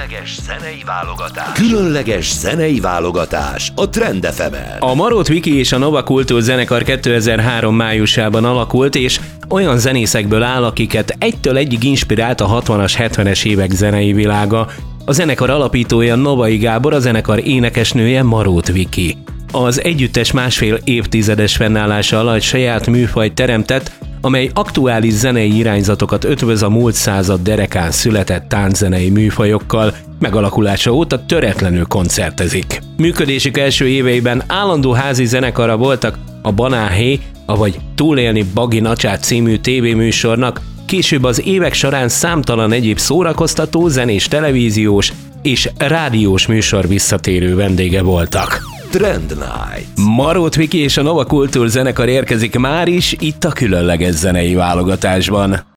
Különleges zenei válogatás a Trend FM-en. A Marót Viki és a Nova Kultúr zenekar 2003 májusában alakult, és olyan zenészekből áll, akiket egytől egyig inspirált a 60-as, 70-es évek zenei világa. A zenekar alapítója Novai Gábor, a zenekar énekesnője Marót Viki. Az együttes másfél évtizedes fennállása alatt saját műfajt teremtett, amely aktuális zenei irányzatokat ötvöz a múlt század derekán született tánczenei műfajokkal, megalakulása óta töretlenül koncertezik. Működésük első éveiben állandó házi zenekara voltak a Banáhé, avagy Túlélni Bagi Nacsát című tévéműsornak, később az évek során számtalan egyéb szórakoztató, zenés, televíziós és rádiós műsor visszatérő vendége voltak. Trend Night. Marót Viki és a Nova Kultúr zenekar érkezik már is itt a különleges zenei válogatásban.